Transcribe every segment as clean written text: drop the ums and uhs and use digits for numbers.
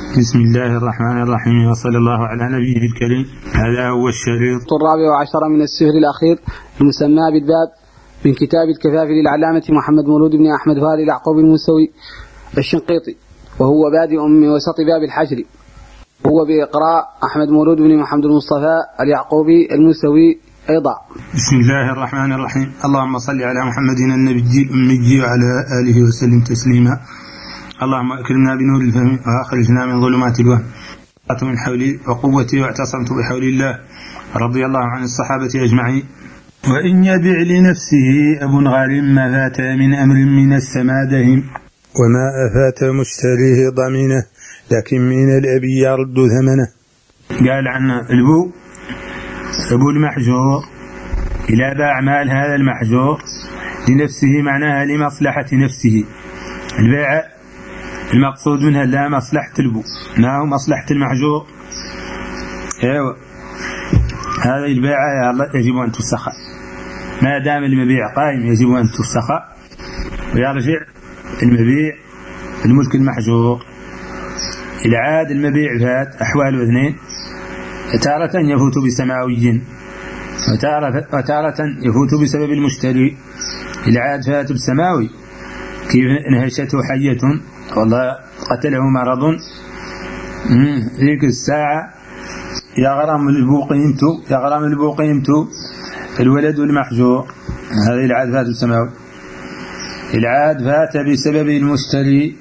بسم الله الرحمن الرحيم وصلى الله على نبيه الكريم. هذا هو الشريط 14 من السهر الأخير المسمى بالباب من كتاب الكفافي للعلامة محمد مولود بن أحمد فاري اليعقوبي الموسوي الشنقيطي، وهو بادئ من وسط باب الحجر، هو بإقراء أحمد مولود بن محمد المصطفى اليعقوبي الموسوي أيضا. بسم الله الرحمن الرحيم. اللهم صل على محمد النبي الأمي وعلى آله وسلم تسليما. اللهم أكرمنا بنور الفهم وأخرجنا من ظلمات الوهم. من حولي وقوتي واعتصمت بحول الله رضي الله عن الصحابة أجمعين. وإن يبع لنفسه أب غار ما فات من أمر من السمادهم، وما أفات مشتريه ضمينه لكن من الأبي يرد ثمنه. قال عن أبو المحجور إلى باع مال هذا المحجور لنفسه، معناها لمصلحة نفسه. البيع المقصود منها لا مصلحة البو، ما هو مصلحة المحجور. ايوه، هذه البيعة يا الله يجب أن تفسخ، ما دام المبيع قائم يجب أن تفسخ ويرجع المبيع الملك المحجور. إذا عاد المبيع فات أحواله اثنين، تارة يفوت بسماوي وتارة يفوت بسبب المشتري. إذا عاد فات بسماوي كيف نهشته حية والله قتله مرض، ذيك الساعة يغرم البو قيمته الولد المحجور. هذه العاد فات السماوي. العاد فات بسبب المشتري،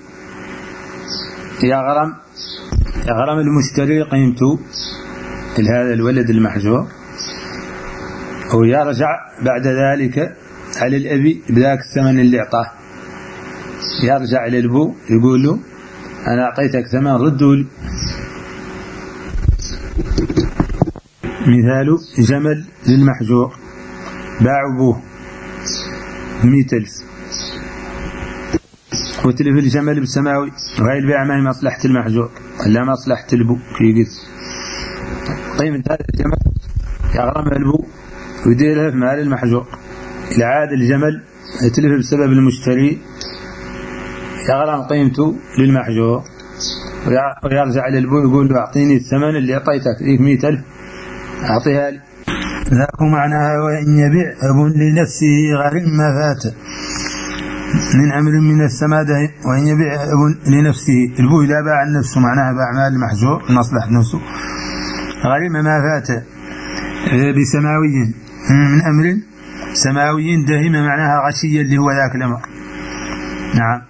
يغرم المشتري قيمته هذا الولد المحجور، ويرجع بعد ذلك على الأبي بذاك الثمن اللي أعطاه. يرجع إلى الأبو يقول له أنا أعطيتك ثمن رده لي. مثال جمل للمحجور باع أبوه 100,000 وتلف الجمل بالسماوي، وهي البيع ما هي مصلحة المحجور ولا مصلحة الأبو. كي قلت قيمة هذا الجمل يغرمها الأبو ويديرها في مال المحجور. إذا عاد الجمل يتلف بسبب المشتري يغرم قيمته للمحجور، ويرجع للأبو يقول له أعطيني الثمن اللي أعطيتك، إيك 100,000 أعطيها لي. ذاك معناها وإن يبيع أب لنفسه غريم ما فات من أمر من السمادة. وإن يبيع أب لنفسه، الأبو إذا باع نفسه معناها باع مال المحجور مصلحة نفسه، غريم ما فات بسماوي من أمر سماوي دهم، معناها غشية اللي هو ذاك الأمر. نعم.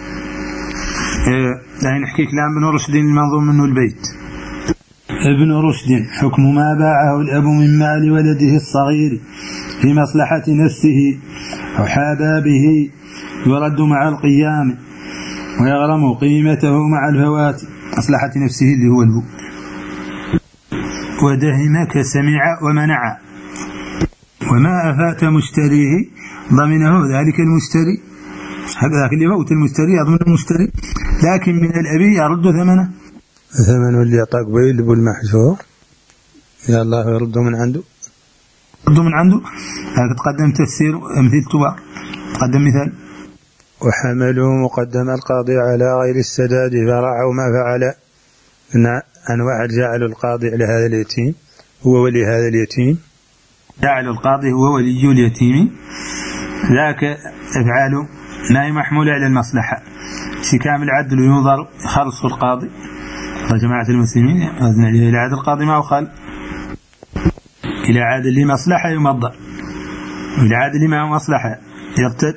يعني نحكي كلام ابن رشد المنظوم منه البيت. ابن رشد: حكم ما باعه الأب من مال ولده الصغير في مصلحة نفسه أو حابابه يرد مع القيام ويغرم قيمته مع الفوات. مصلحة نفسه اللي هو البو. ودهم كسمع ومنع، وما أفات مشتريه ضمنه ذلك المشتري. هذا اللي فوت المشتري يضمن المشتري، لكن من الأبي يرد ثمنه. ثمن اللي يعطاك بيل أبو المحجور يا الله يرده من عنده. هذا تقدم تفسير مثل تبع. تقدم مثال: وحملوا مقدم القاضي على غير السداد فرعوا ما فعل. أن واحد جعل القاضي على هذا اليتيم هو ولي هذا اليتيم، جعل القاضي هو ولي اليتيم، ذاك أفعاله لا محمول على المصلحة. شكام العدل ينظر خلص القاضي وجماعة المسلمين إلى عاد القاضي ما هو خل، إلى عاد اللي مصلحة يمضى، إلى عاد اللي ما هو مصلحة يرتد.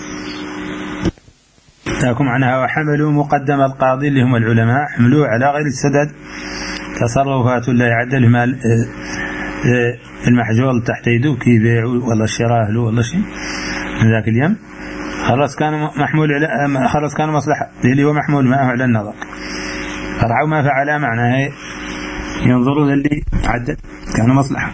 تاكم عنها. وحملوا مقدم القاضي اللي هم العلماء حملوه على غير السدد، تصرفات لا يعدل مال المحجور تحت يده كي يبيعوا ولا شراه له ولا شيء من ذاك اليوم، خلاص كان محمول على، خلاص كان مصلحة اللي هو محمول معه على النظر. فرعوا ما فعل معناه ينظروا للي عدل كان مصلحة.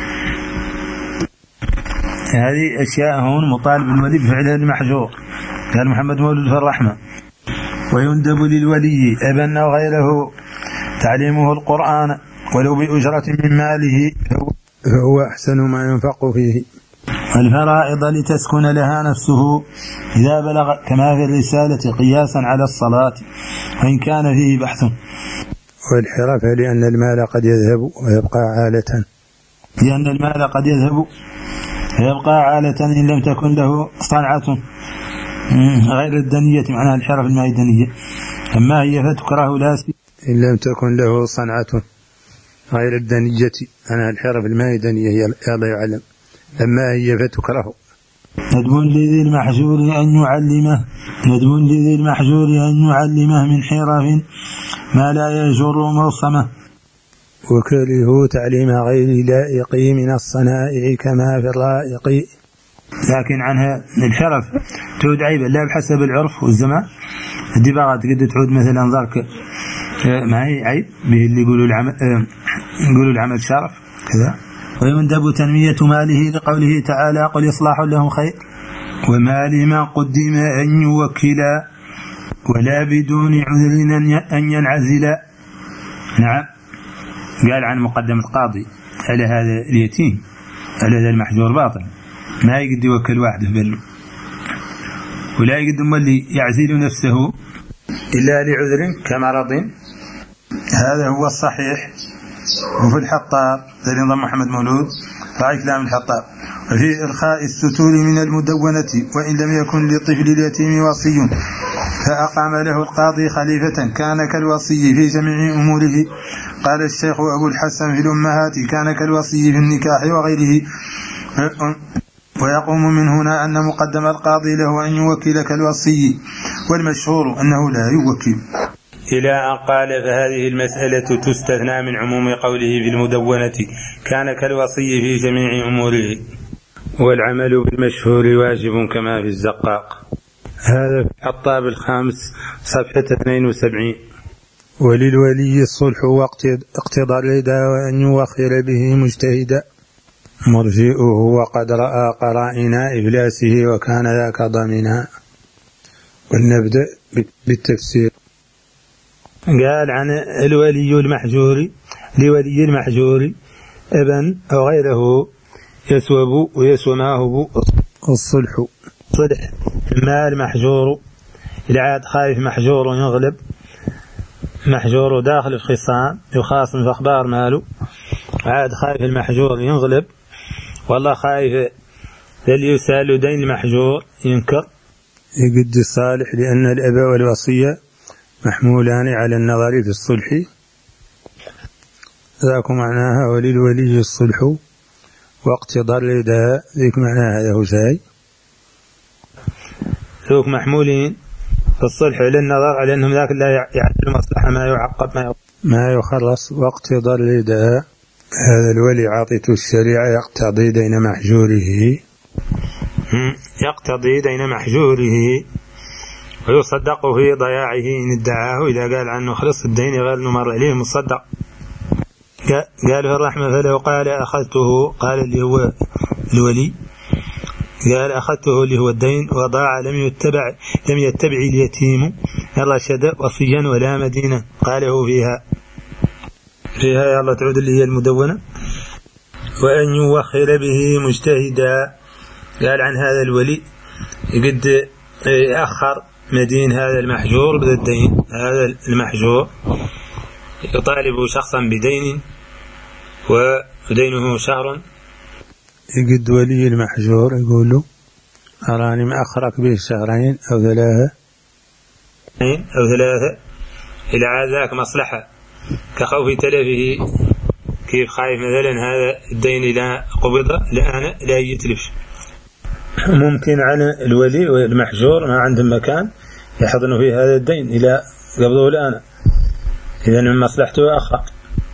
هذه أشياء هون مطالب الولي بفعلها المحجور. قال محمد مولود في الرحمة: ويندب للولي ابن أو غيره تعليمه القرآن ولو بأجرة من ماله فهو أحسن ما ينفق فيه. والفرائض لتسكن لها نفسه إذا بلغ، كما في الرسالة قياسا على الصلاة وإن كان فيه بحث. والحرف لأن المال قد يذهب ويبقى عالة، لأن المال قد يذهب ويبقى عالة إن لم تكن له صنعة غير الدنية، معناها الحرف الميدانية. أما هي فتكره لا إن لم تكن له صنعة غير الدنية، أنا الحرف الميدانية يلا يعلم. أما هي فتكره. ندب لذي المحجور أن يعلمه من حرف ما لا يجر موصمه، وكره تعليم غير لائق من الصنائع كما في الرائق. لكن عنها الحرف تعود عيبا لا بحسب العرف والزمان. الدباغات قد تعود مثلا ذاك ما هي عيب به اللي يقولوا العمل شرف كذا. ويندب تنمية ماله لقوله تعالى قل إصلاح لهم خير، ومال ما قدم أن يوكلا ولا بدون عذر أن ينعزلا. نعم، قال عن مقدم القاضي على هذا اليتيم على هذا المحجور باطل، ما يقد يوكل واحد بل ولا يقدم اللي يعزل نفسه إلا لعذر كمرض. هذا هو الصحيح. وفي الحطاب نظام محمد مولود رأي كلام الحطاب. وفي إرخاء الستور من المدونة وإن لم يكن للطفل اليتيم وصي فأقام له القاضي خليفة كان كالوصي في جميع أموره. قال الشيخ أبو الحسن في الأمهات كان كالوصي في النكاح وغيره. ويقوم من هنا أن مقدم القاضي له أن يوكل كالوصي، والمشهور أنه لا يوكل. إلى أن قال فهذه المسألة تستثنى من عموم قوله في المدونة كان كالوصي في جميع أموره، والعمل بالمشهور واجب كما في الزقاق. هذا في الحطاب الخامس صفحة 72. وللولي الصلح واقتضى الردى وأن يوخر به مجتهدا، مرجئه وقد رأى قرائن إفلاسه وكان ذاك ضامنا. ولنبدأ بالتفسير. قال عن الولي المحجور لولي المحجور ابن أو غيره يسوب ويسوماه الصلح. صلح المال محجور العاد خايف محجور يغلب، محجور داخل في خصام يخاصم في أخبار ماله، عاد خايف المحجور ينغلب، والله خايف اللي يسأل دين المحجور ينكر يقد الصالح، لأن الأب والوصية محمولان على النظر في الصلح. ذاك معناها وللولي الصلح واقتضى الردى، ذيك معناها هذا هو شيء ذوك محمولين في الصلح على النظر على أنهم ذاك لا يعدل مصلحة ما يعقب ما يخلص. واقتضى الردى هذا الولي عاطته الشريعة يقتضي دين محجوره ويصدق في ضياعه إن ادعاه، إذا قال عنه خلص الدين غير مر عليه مصدق. قال في الرحمة فلو قال أخذته، قال اللي هو الولي قال أخذته اللي هو الدين وضاع لم يتبع اليتيم رشد وصيا ولا مدينة، قاله فيها يلا تعود اللي هي المدونة. وأن يوخر به مجتهدا، قال عن هذا الولي قد أخر مدين هذا المحجور بالدين. هذا المحجور يطالب شخصا بدين ودينه شهر، يقد ولي المحجور يقول له أراني مأخرك به شهرين أو ثلاثة إلى ذاك مصلحة كخوف تلفه، كيف خايف مثلا هذا الدين إذا قبض لا يتلف. ممكن على الولي والمحجور ما عندهم مكان يحضن فيه هذا الدين إلى قبضه الآن، إذا من مصلحته أخر.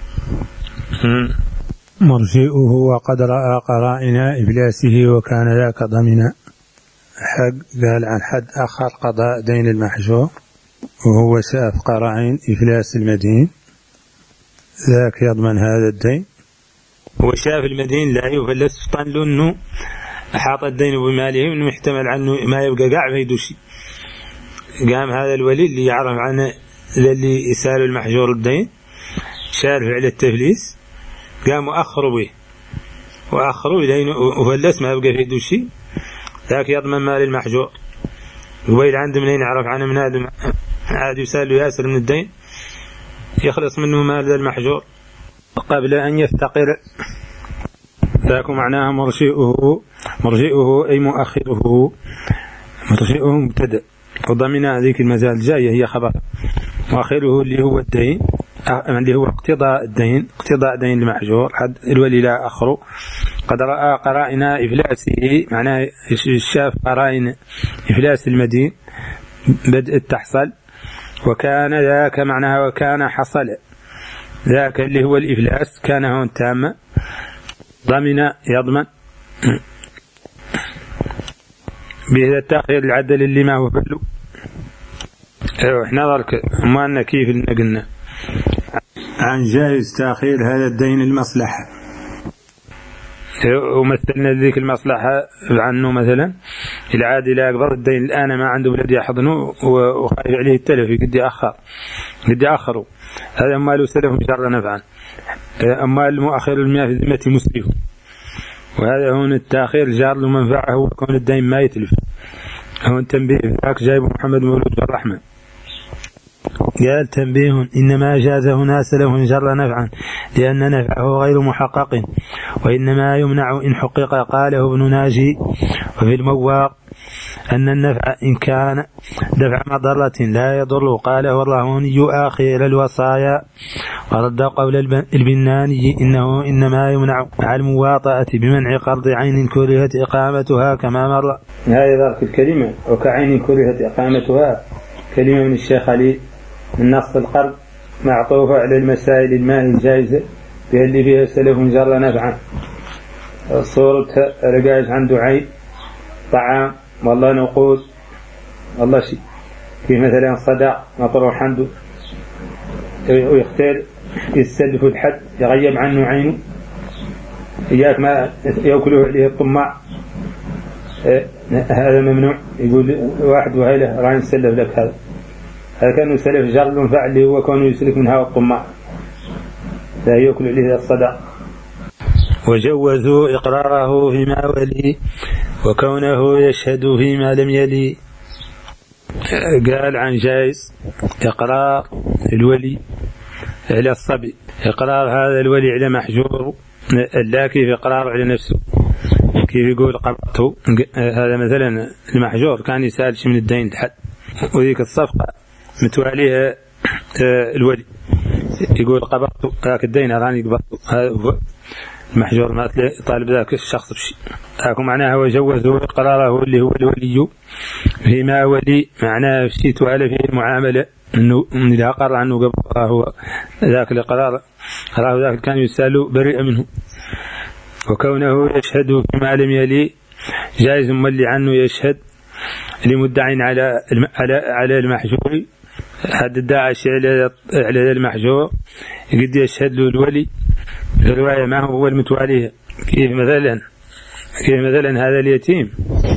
مرجئه وقد رأى قرائن إفلاسه وكان ذاك ضمنا. قال عن حد آخر قضاء دين المحجور وهو شاف قرائن إفلاس المدين، ذاك يضمن هذا الدين. هو شاف المدين لا يفلس طن لأنه أحاط الدين بماله وإنه محتمل عنه ما يبقى قاع فيدوشي. قام هذا الولي اللي يعرف عنه اللي يسأل المحجور الدين شارف على التفليس، قام أخر به وأخروا إلين وفلس ما يبقى في يده شيء ذاك يضمن مال المحجور. وبيل عنده منين يعرف عنه من آدم عاد يسأل له ياسر من الدين يخلص منه مال المحجور قبل أن يفتقر. ذاك معناها مرجئه أي مؤخره، مرجئه مبتدأ وضمن هذيك المزال الجاية هي خبر، مؤخره اللي هو الدين اللي هو اقتضاء الدين، اقتضاء دين المحجور حد الولي لا أخره. قد رأى قرائن إفلاسه، معناه شاف قرائن إفلاس المدين بدء تحصل، وكان ذاك معناها وكان حصل ذاك اللي هو الإفلاس كان هون تام ضمن يضمن بهذا التأخير العدل اللي ما هو فعله. احنا ذلك ما أن كيف قلنا عن جائز تأخير هذا الدين المصلحة، ومثلنا ذيك المصلحة عنه مثلا العادي لا يقبض الدين الآن ما عنده بلد يحضنه وخايف عليه التلف قد يأخره، هذا أمال سلف شر نفعا، أمال المؤخر المياه في ذمة مسرف، وهذا هون التأخير جار له منفعه وكون الدين ما يتلف. هون تنبيه ذاك جايب محمد مولود الرحمة قال تنبيه إنما جاز هنا سلف جر نفعا لأن نفعه غير محقق وإنما يمنع إن حقق. قاله ابن ناجي وفي المواق أن النفع إن كان دفع مضرة لا يضر. قاله الرهوني آخر الوصايا ورد قول البناني إنه إنما يمنع مع المواطأة بمنع قرض عين كرهت إقامتها كما مر. هذه ذلك الكلمة وكعين كرهت إقامتها كلمة من الشيخ علي من نص القرض معطوفة على المسائل المال الجائزة اللي فيها سلف جر نفعا. صورة رجاج عنده عين طعام والله نقود والله شيء في مثلا صداق مطروح عنده ويختار يستلف الحد يغيب عنه عينه إياك ما يأكله عليه الطماع هذا ممنوع. يقول واحد وهيله راح نسلف لك هذا كانوا سلف جر نفع اللي هو كانوا يسلك من هذا الطماع لا يأكل عليه الصداق. وجوزوا إقراره فيما ولي وكونه يشهد فيما لم يلي. قال عن جائز إقرار الولي على الصبي، إقرار هذا الولي على محجور لا كيف إقرار على نفسه، كيف يقول قبضته. هذا مثلا المحجور كان يسأل شيء من الدين لحد وذيك الصفقة متواليها الولي يقول قبضته ذاك الدين راني قبضته، هذا هو المحجور ما طالب ذاك الشخص بشيء. أكو معناها وجوزه إقراره اللي هو الولي فيما ولي، معناه شيء توالى فيه المعاملة إنه إذا قرر عنه قبضه هو ذاك الإقرار راه ذاك كان يسأل بريء منه. وكونه يشهد فيما لم يلي جائز مولي عنه يشهد لمدع على المحجور حد ادعى شيء على المحجور قد يشهد له الولي في الرواية ما هو المتواليه. كيف مثلا هذا اليتيم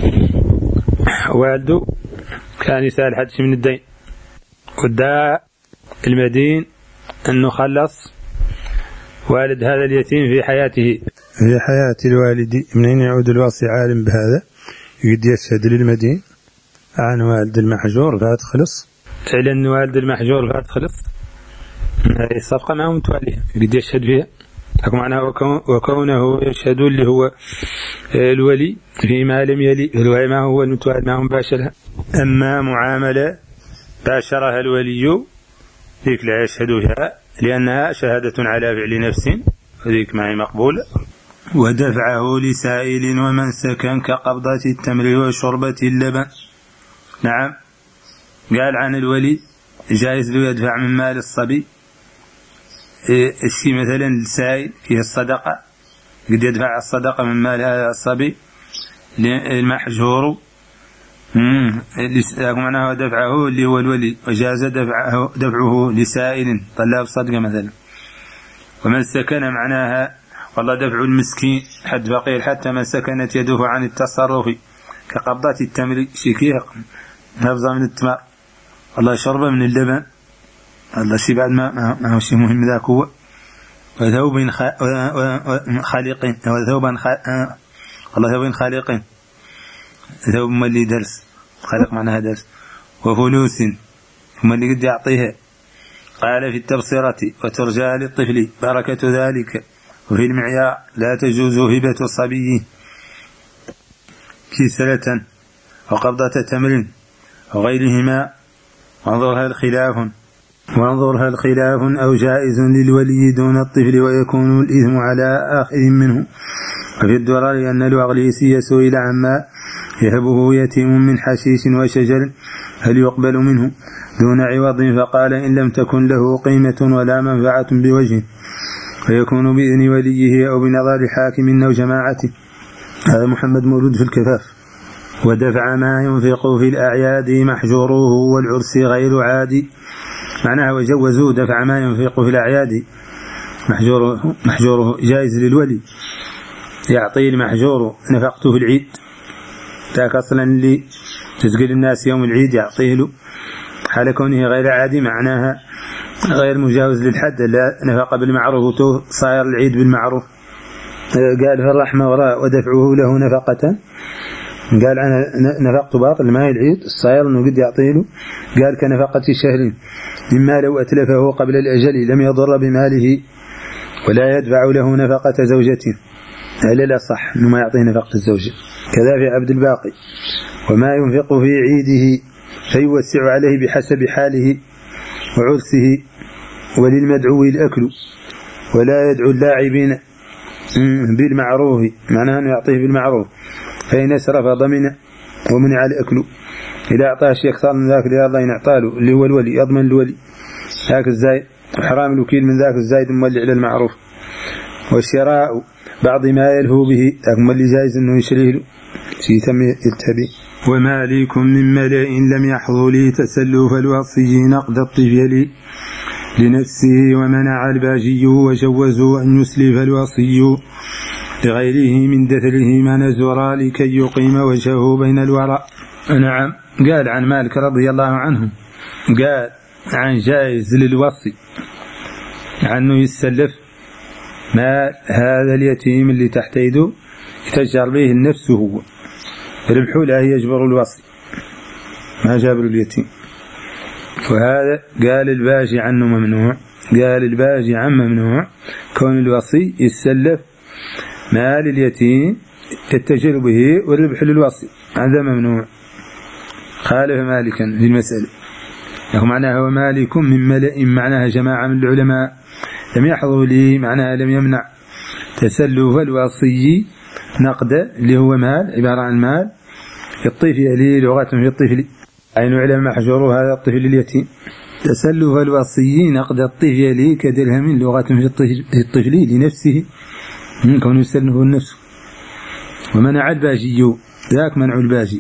والده كان يسأل حد من الدين وادعى المدين أنه خلص والد هذا اليتيم في حياته في حياة الوالد. منين يعود الوصي عالم بهذا يقد يشهد للمدين عن والد المحجور فهذا خلص، لأن والد المحجور فهذا خلص هذه الصفقة ما هو متواليه يقد يشهد فيها. معناه وكونه يشهد اللي هو الولي فيما لم يلي الولي ما هو المتوالي ما هو مباشرها. أما معاملة باشرها الولي ذيك لا يشهد فيها لأنها شهادة على فعل نفس وذيك ما هي مقبولة. ودفعه لسائل ومن سكن كقبضة التمر وشربة اللبن. نعم قال عن الولي جائز له يدفع من مال الصبي الشيء مثلا السائل فيه الصدقة قد يدفع الصدقة من مال هذا الصبي المحجور معناه دفعه اللي هو الولي وجاز دفعه لسائل طلاب صدقة مثلا. ومن سكن معناها والله دفع المسكين حد فقير حتى من سكنت يده عن التصرف كقبضة التمر شكيه نفضة من التمر والله شربة من اللبن الله شيء بعد ما هو شيء مهم ذاك هو وثوب خالق ثوب ملي درس خلق معناها درس وفلوس هم اللي قد يعطيها. قال في التبصرة وترجى للطفل بركة ذلك. وفي المعيار لا تجوز هبة الصبي كسلة وقبضة تمر وغيرهما وانظرها الخلاف أو جائز للولي دون الطفل ويكون الإثم على آخر منه. وفي الدرر أن الوغليسي سئل عما يهبه يتيم من حشيش وشجر هل يقبل منه دون عوض فقال إن لم تكن له قيمة ولا منفعة بوجه فيكون بإذن وليه أو بنظر حاكم أو جماعته. هذا محمد مولود في الكفاف. ودفع ما ينفق في الأعياد محجوره والعرس غير عادي معناها وجوزوا دفع ما ينفق في الأعياد محجوره جائز للولي يعطي المحجور نفقته في العيد تاك أصلا اللي تسقل الناس يوم العيد يعطيه له حال كونه غير عادي معناها غير مجاوز للحد لا نفق بالمعروف صاير العيد بالمعروف. قال في الرحمة وراء ودفعه له نفقة قال أنا نفقت باطل ما هي العيد الصاير أنه قد يعطيه. قال كنفقة شهر مما لو أتلفه قبل الأجل لم يضر بماله ولا يدفع له نفقة زوجته. هل لا صح أنه ما يعطيه نفقة الزوجة. كذا في عبد الباقي وما ينفق في عيده فيوسع عليه بحسب حاله وعرسه وللمدعو الأكل ولا يدعو اللاعبين بالمعروف معناه أنه يعطيه بالمعروف فإن أسرف ضمن ومنع الأكل. إذا أعطاه شيء أكثر من ذاك اللي الله ينعطاله اللي هو الولي يضمن الولي ذاك الزايد حرام الوكيل من ذاك الزايد مولي على المعروف. والشراء بعض ما يلهو به ذاك مولي جائز أنه يشريه له سيتم يلتبي. ومالك من ملئ لم يحظوا لي تسلف الوصي نقد الطفل لنفسه ومنع الباجي وجوزوا أن يسلف الوصي لغيره من دثره ما نزر لكي يقيم وجهه بين الوراء. نعم. قال عن مالك رضي الله عنه قال عن جائز للوصي عنه يسلف مال هذا اليتيم اللي تحت يده يتجر به النفس هو ربحه لا يجبر الوصي ما جابر اليتيم. وهذا قال الباجي عنه ممنوع. قال الباجي عن ممنوع كون الوصي يسلف مال اليتيم يتجر به والربح للوصي هذا ممنوع. خالف مالكا في المسألة. معناها هو مالك من ملئ معناها جماعة من العلماء لم يحضروا لي معناها لم يمنع تسلف الوصي نقد اللي هو مال عبارة عن مال الطفل لي لغة في الطفل أين علم محجور هذا الطفل اليتيم. تسلف الوصي نقد الطفل لي كدرهم لغة في الطفل لنفسه كونه يسلفه النفس. ومنع الباجي ذاك منع الباجي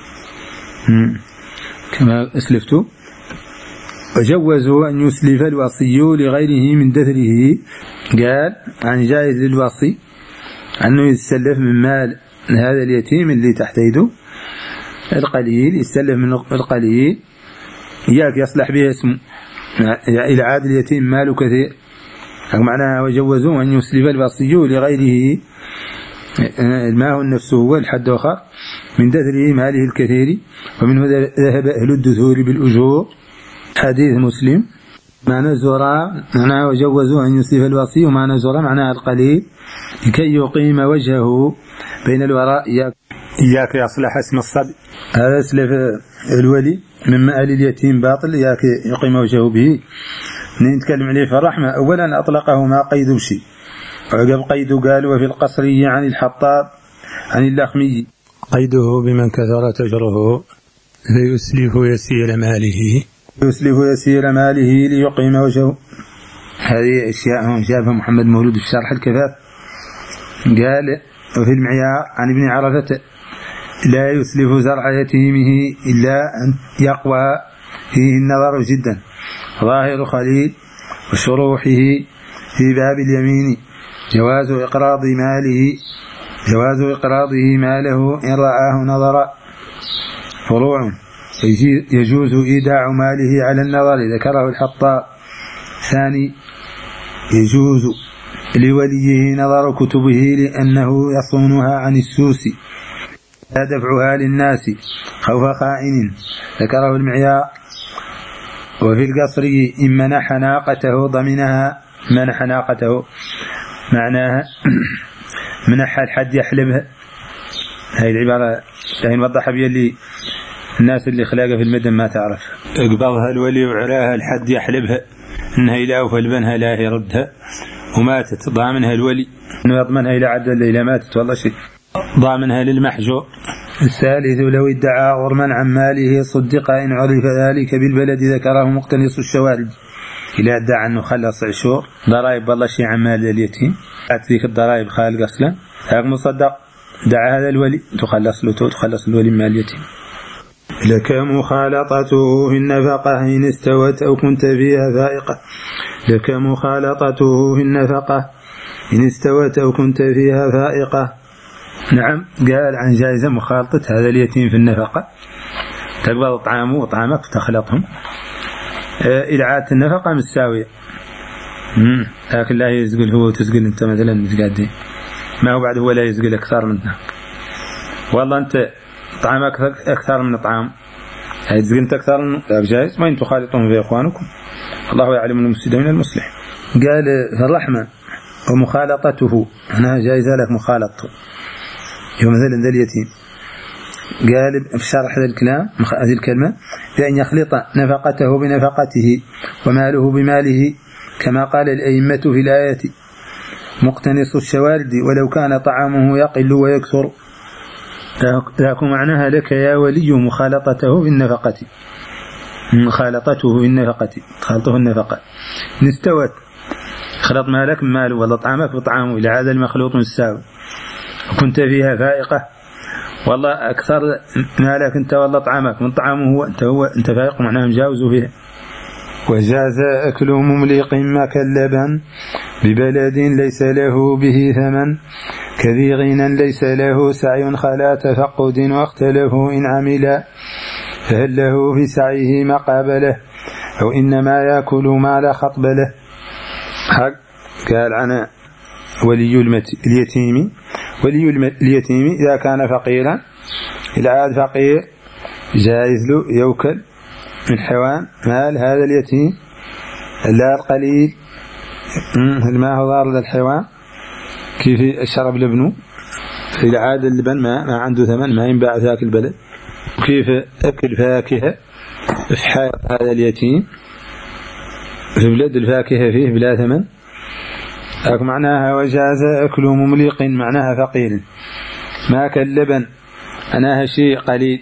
كما أسلفت. وجوزوا أن يسلف الوصي لغيره من دثره. قال عن جائز للوصي أنه يسلف من مال هذا اليتيم اللي تحت يده القليل يسلف من القليل إياك يصلح به اسمه إلى عاد اليتيم ماله كثير معناها. وجوزوا أن يسلف الوصي لغيره ما هو النفس هو الحد آخر من دثره ماله الكثير. ومنه ذهب أهل الدثور بالأجور حديث مسلم. معنى زراء معناه وجوزوا أن يسلف الوصي ومعنى زراء معناه القليل لكي يقيم وجهه بين الوراء إياك يصلح اسم الصبي. هذا سلف الولي من مال اليتيم باطل إياك يقيم وجهه به. نتكلم عليه في الرحمة. أولا أطلقه ما قيد بشيء وعقب قيده قال وفي القصري عن الحطاب عن اللخمي قيده بمن كثر تجره فيسلف يسير ماله ليقيم وجهه. هذه أشياء جابها محمد مولود في شرح الكفاف. قال وفي المعيار عن ابن عرفة لا يسلف زرع يتيمه إلا أن يقوى فيه النظر جدا ظاهر خليل وشروحه في باب اليمين جواز إقراضه ماله إن رآه نظر. فروع يجوز إيداع ماله على النظر ذكره الحطاب. ثاني يجوز لوليه نظر كتبه لأنه يصونها عن السوس لا دفعها للناس خوف خائن ذكره المعيار. وفي القصر إن منح ناقته ضمنها. منح ناقته معناها منح الحد يحلبها. هاي العبارة يعني نوضحها بها اللي الناس اللي خلاقها في المدن ما تعرف. اقبضها الولي وعراها الحد يحلبها انها إله فالبنها لا يردها وماتت ضامنها الولي انه يضمنها إلى عدل إلى ماتت والله شيء ضامنها للمحجور. الثالث لو ادعى غرما عن ماله صدق إن عرف ذلك بالبلد ذكره مقتنص الشوارد. إلى ادعى أنه خلص عشور ضرائب والله شيء عن مال اليتيم أتذيك الضرائب خالق أصلا هاك مصدق دعا هذا الولي تخلص الولي مال اليتيم. لك مخالطته في النفقة إن استوت أو كنت فيها فائقة. لك مخالطته في النفقة إن استوت أو كنت فيها فائقة. نعم قال عن جائزة مخالطة هذا اليتيم في النفقة تقبض طعامه وطعامك تخلطهم إلى عادة النفقة متساوية لكن لا يزقل هو وتزقل أنت مثلا متقادين ما هو بعد هو لا يزقل أكثر منها والله أنت طعامك أكثر من طعام يزقل أكثر من جائز ما أنتم خالطهم في إخوانكم الله يعلم المفسد من المصلح. قال في الرحمة ومخالطته أنا جائزة لك مخالطته يوم مثلا ذا اليتيم قال في شرح هذا الكلام هذه الكلمة بأن يخلط نفقته بنفقته وماله بماله كما قال الأئمة في الآية مقتنص الشوارد ولو كان طعامه يقل ويكثر. لكن معناها لك يا ولي مخالطته بالنفقة مخالطته بالنفقة خلطه النفقة نستوت خلط مالك ماله ولا طعامك بطعامه إلى هذا المخلوط مستوى وكنت فيها فائقة والله أكثر مالك أنت والله طعامك من طعامه هو أنت فائق معناه مجاوز فيه. وجاز أكل ممليق مكلبا ببلد ليس له به ثمن كذي غنى ليس له سعي خلا تفقد واختلفوا إن عمل فهل له في سعيه مقابله أو إنما يأكل مال خطبله. حق قال عن ولي اليتيم ولي اليتيم إذا كان فقيرا العاد فقير جائز له يوكل من حيوان مال هذا اليتيم لا القليل ما هو ضار للحيوان كيف الشرب لبنه في العادة اللبن ما عنده ثمن ما ينباع ذاك البلد كيف أكل فاكهة في حائط هذا اليتيم في بلد الفاكهة فيه بلا ثمن معناها. وجاز أكل ممليق معناها فقير ما كاللبن أناها شيء قليل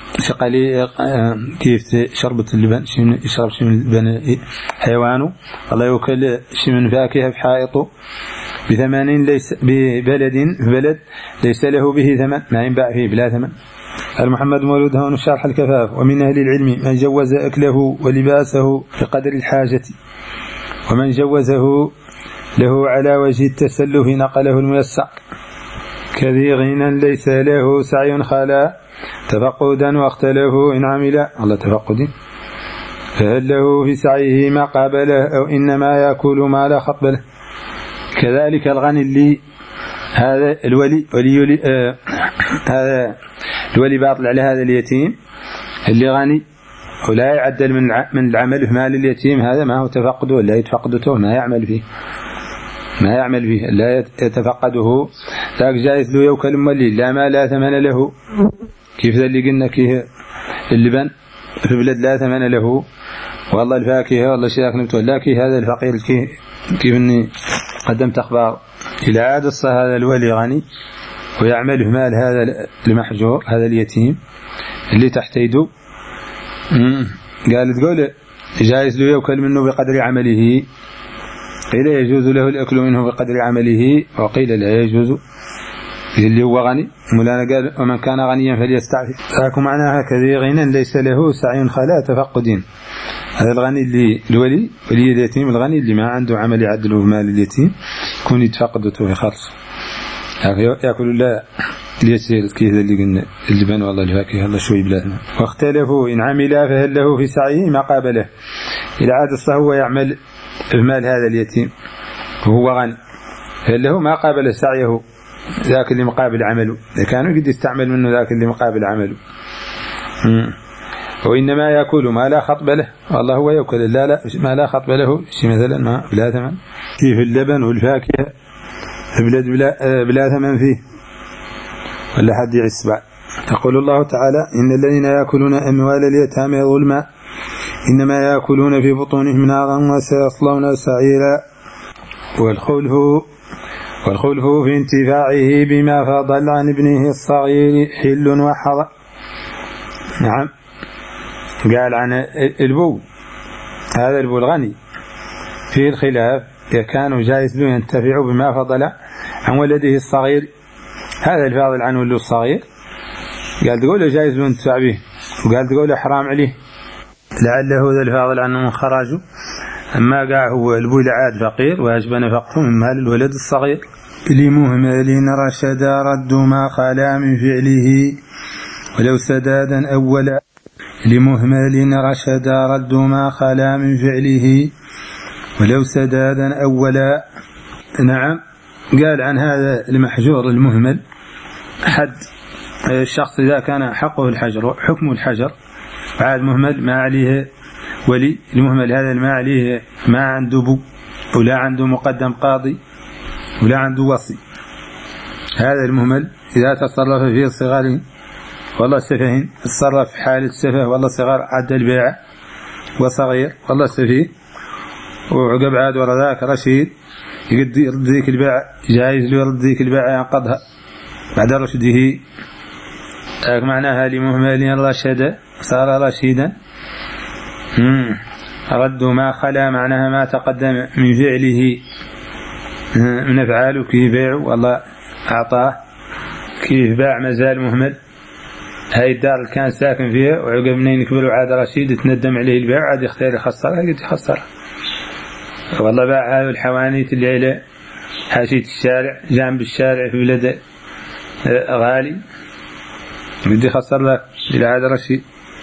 كيف شربة اللبن يشرب شيء من اللبن حيوانه الله يوكل شيء من فاكهة في حائطه بثمن ليس ببلد ليس له به ثمن ما ينباع فيه بلا ثمن. المحمد مولود هون شرح الكفاف. ومن أهل العلم من جوز أكله ولباسه بقدر الحاجة ومن جوزه له على وجه التسلف نقله الميسر كذي غنى ليس له سعي خلا تفقدا واختلفوا إن عمل الله تفقد فهل له في سعيه ما قابله أو إنما يأكل ما لا خطبله. كذلك الغني اللي هذا الولي هذا الولي باطل على هذا اليتيم اللي غني ولا يعدل من العمل في مال اليتيم هذا ما هو تفقده ولا يتفقدته ما يعمل فيه لا يتفقده ذاك جائز له يوكل مولي لا ما لا ثمن له كيف ذا اللي قلنا كيه اللبن في بلد لا ثمن له والله الفاكهة والله شيء نبته لكن هذا الفقير كيف اني قدمت اخبار الى عاد هذا الولي غني ويعمل في مال هذا المحجور هذا اليتيم اللي تحت يده قال تقول جائز له يوكل منه بقدر عمله قيل يجوز له الأكل منه بقدر عمله وقيل لا يجوز اللي هو غني. مولانا قال ومن كان غنيا فليستعفف. فاكو معناها كذي غنى ليس له سعي خلا تفقدين هذا الغني اللي الولي اليتيم الغني اللي ما عنده عمل يعدله مال اليتيم يكون يتفقدته في خلصه يأكل لا ليسير كذا اللي قلنا اللبن والله الفاكهة الله شوي بلادنا. واختلفوا إن عمل فهل له في سعيه ما قابله إلى عاد هو يعمل في مال هذا اليتيم وهو غني اللي هو ما قابل سعيه ذاك اللي مقابل عمله، إذا كانوا قد يستعمل منه ذاك اللي مقابل عمله. وإنما يأكل ما لا خطب له، والله هو يأكل لا ما لا خطب له، شيء مثلا ما بلا ثمن، كيف اللبن والفاكهة بلا ثمن فيه ولا حد يعسبع. يقول الله تعالى: إن الذين يأكلون أموال اليتامى ظلما إنما يأكلون في بطونهم نارا وسيصلون سعيرا. والخلف في انتفاعه بما فضل عن ابنه الصغير حل وحرام. نعم، قال عن البو، هذا البو الغني فيه الخلاف، كانوا جائز له ينتفع بما فضل عن ولده الصغير، هذا الفاضل عن ولده الصغير قال تقول جائز له ينتفع به، وقال تقول حرام عليه لعله ذا الفاضل عنه من خراجه. أما قاع هو البو لعاد فقير واجب نفقه من مال الولد الصغير. لمهمل رشد رد ما خلا من فعله ولو سدادا أولا. لمهمل رشد رد ما خلا من فعله ولو سدادا أولا. نعم، قال عن هذا المحجور المهمل حد الشخص إذا كان حقه الحجر حكم الحجر، وعاد مهمل ما عليه ولي، المهمل هذا ما عليه ما عنده بو ولا عنده مقدم قاضي ولا عنده وصي، هذا المهمل إذا تصرف فيه الصغار والله سفهين، تصرف حال السفه والله صغار عد البيع، وصغير والله سفيه، وعقب عاد ورا ذاك رشيد يقد يرد ذيك البيع، جايز له يرد ذيك البيع ينقضها بعد رشده. معناها لمهمل رشد صار رشيدا. رد ما خلا معناها ما تقدم من فعله من أفعاله، كيف بيع والله أعطاه، كيف باع مازال مهمل. هاي الدار اللي كان ساكن فيها وعقب منين يكبر وعاد رشيد يتندم عليه البيع، عاد يختار يخسرها، قد يخسرها والله. باع هذه الحوانيت اللي على حاشية الشارع جنب الشارع في بلد غالي، قد يخسر لك إلى عاد رشيد.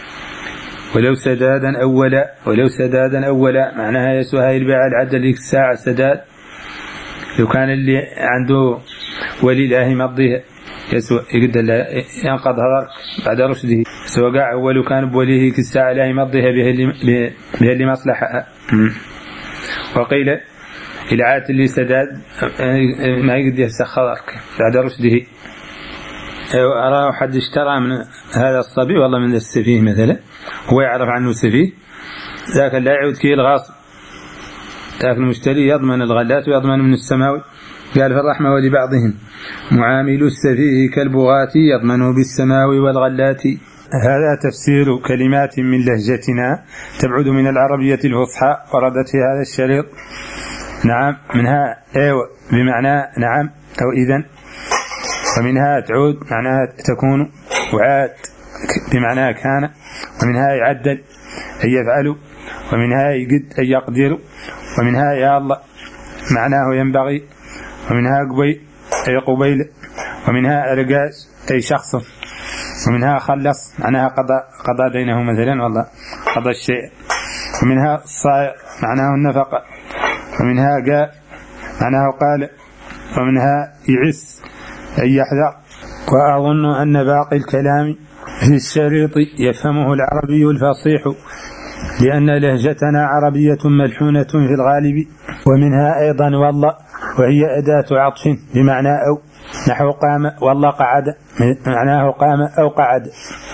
ولو سدادا أولا، ولو سدادا أولا معناها يسوى هاي البيع العدل لك الساعة سداد، لو كان اللي عنده ولي الله يمضيها يسوى يقدر ينقض هذا بعد رشده، سواء قاع ولو كان بوليه الساعة لا يمضيها بها اللي مصلحة. وقيل العات اللي سداد ما يقدر يسخرك بعد رشده. أراه حد اشترى من هذا الصبي والله من السفيه مثلا، هو يعرف عنه سفيه، ذاك لا يعود كيه الغاصب، ذاك المشتري يضمن الغلات ويضمن من السماوي. قال في الرحمة ولبعضهم معامل السفيه كالبغاة يضمن بالسماوي والغلات. هذا تفسير كلمات من لهجتنا تبعد من العربية الفصحى وردت في هذا الشريط. نعم، منها ايوه بمعنى نعم أو إذن، ومنها تعود معناها تكون، وعاد بمعنى كان، ومنها يعدل أن يفعل، ومنها يقد أن يقدر، ومنها يا الله معناه ينبغي، ومنها قبيل أي قبيل، ومنها أرقاس أي شخص، ومنها خلص معناها قضى بينه مثلا والله قضى الشيء، ومنها الصائر معناه النفقة، ومنها قال معناه قال، ومنها يعس أي يحذر. وأظن أن باقي الكلام في الشريط يفهمه العربي الفصيح، لأن لهجتنا عربية ملحونة في الغالب. ومنها أيضا والله، وهي أداة عطف بمعنى أو، نحو قام والله قعد معناه قام أو قعد.